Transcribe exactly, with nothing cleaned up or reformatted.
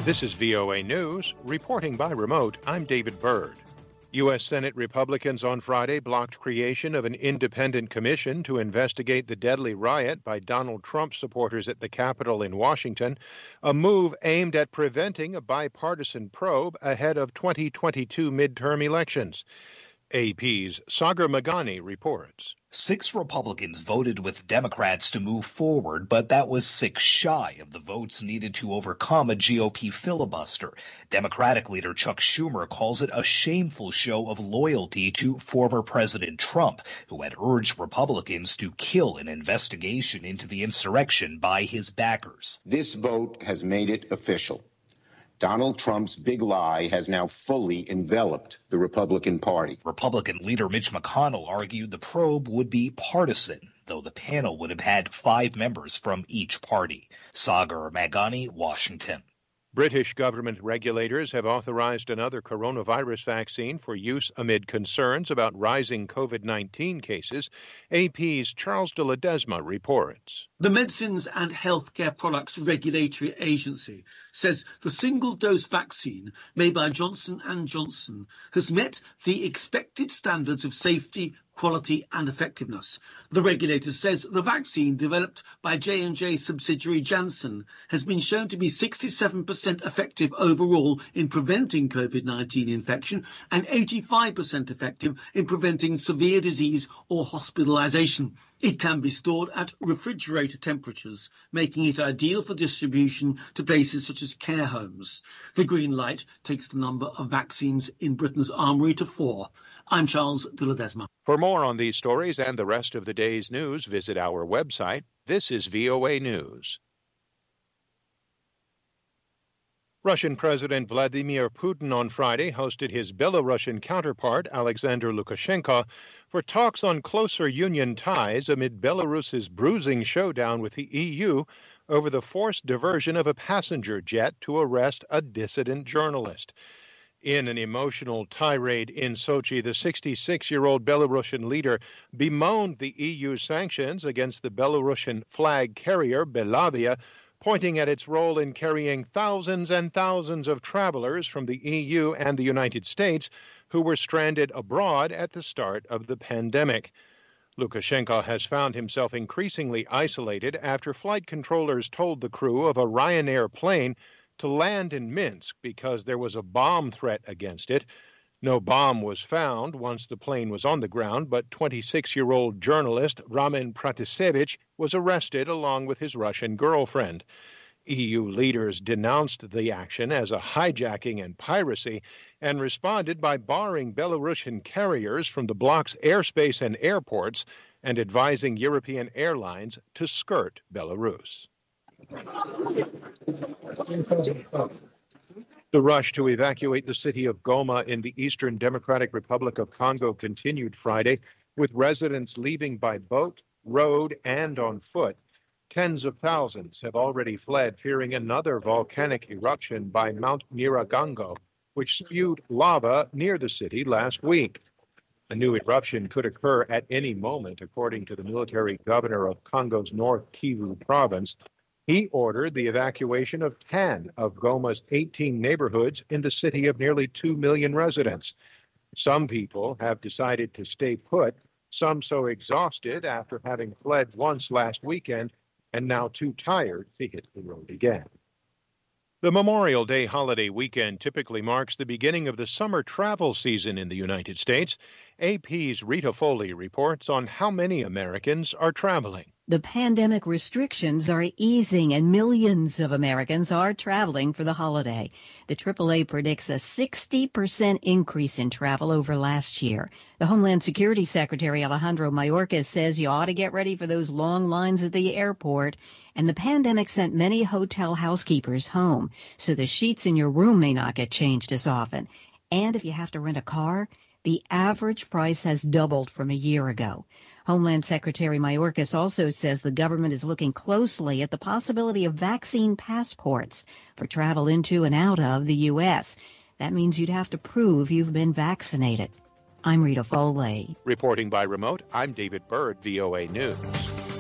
This is V O A News. Reporting by remote, I'm David Byrd. U S. Senate Republicans on Friday blocked creation of an independent commission to investigate the deadly riot by Donald Trump supporters at the Capitol in Washington, a move aimed at preventing a bipartisan probe ahead of twenty twenty-two midterm elections. A P's Sagar Meghani reports. Six Republicans voted with Democrats to move forward, but that was six shy of the votes needed to overcome a G O P filibuster. Democratic leader Chuck Schumer calls it a shameful show of loyalty to former President Trump, who had urged Republicans to kill an investigation into the insurrection by his backers. This vote has made it official. Donald Trump's big lie has now fully enveloped the Republican Party. Republican leader Mitch McConnell argued the probe would be partisan, though the panel would have had five members from each party. Sagar Meghani, Washington. British government regulators have authorized another coronavirus vaccine for use amid concerns about rising COVID nineteen cases. A P's Charles de Ledesma reports. The Medicines and Healthcare Products Regulatory Agency says the single-dose vaccine made by Johnson and Johnson has met the expected standards of safety, quality and effectiveness. The regulator says the vaccine developed by J and J subsidiary Janssen has been shown to be sixty-seven percent effective overall in preventing COVID nineteen infection and eighty-five percent effective in preventing severe disease or hospitalization. It can be stored at refrigerator temperatures, making it ideal for distribution to places such as care homes. The green light takes the number of vaccines in Britain's armoury to four. I'm Charles de Ledesma. For more on these stories and the rest of the day's news, visit our website. This is V O A News. Russian President Vladimir Putin on Friday hosted his Belarusian counterpart, Alexander Lukashenko, for talks on closer union ties amid Belarus's bruising showdown with the E U over the forced diversion of a passenger jet to arrest a dissident journalist. In an emotional tirade in Sochi, the sixty-six-year-old Belarusian leader bemoaned the E U sanctions against the Belarusian flag carrier Belavia, pointing at its role in carrying thousands and thousands of travelers from the E U and the United States who were stranded abroad at the start of the pandemic. Lukashenko has found himself increasingly isolated after flight controllers told the crew of a Ryanair plane to land in Minsk because there was a bomb threat against it. No bomb was found once the plane was on the ground, but twenty-six-year-old journalist Ramen Pratasevich was arrested along with his Russian girlfriend. E U leaders denounced the action as a hijacking and piracy and responded by barring Belarusian carriers from the bloc's airspace and airports and advising European airlines to skirt Belarus. The rush to evacuate the city of Goma in the Eastern Democratic Republic of Congo continued Friday, with residents leaving by boat, road, and on foot. Tens of thousands have already fled, fearing another volcanic eruption by Mount Nyiragongo, which spewed lava near the city last week. A new eruption could occur at any moment, according to the military governor of Congo's North Kivu province. He ordered the evacuation of ten of Goma's eighteen neighborhoods in the city of nearly two million residents. Some people have decided to stay put, some so exhausted after having fled once last weekend and now too tired to hit the road again. The Memorial Day holiday weekend typically marks the beginning of the summer travel season in the United States. A P's Rita Foley reports on how many Americans are traveling. The pandemic restrictions are easing and millions of Americans are traveling for the holiday. The triple A predicts a sixty percent increase in travel over last year. The Homeland Security Secretary Alejandro Mayorkas says you ought to get ready for those long lines at the airport. And the pandemic sent many hotel housekeepers home, so the sheets in your room may not get changed as often. And if you have to rent a car, the average price has doubled from a year ago. Homeland Secretary Mayorkas also says the government is looking closely at the possibility of vaccine passports for travel into and out of the U S. That means you'd have to prove you've been vaccinated. I'm Rita Foley. Reporting by remote, I'm David Byrd, V O A News.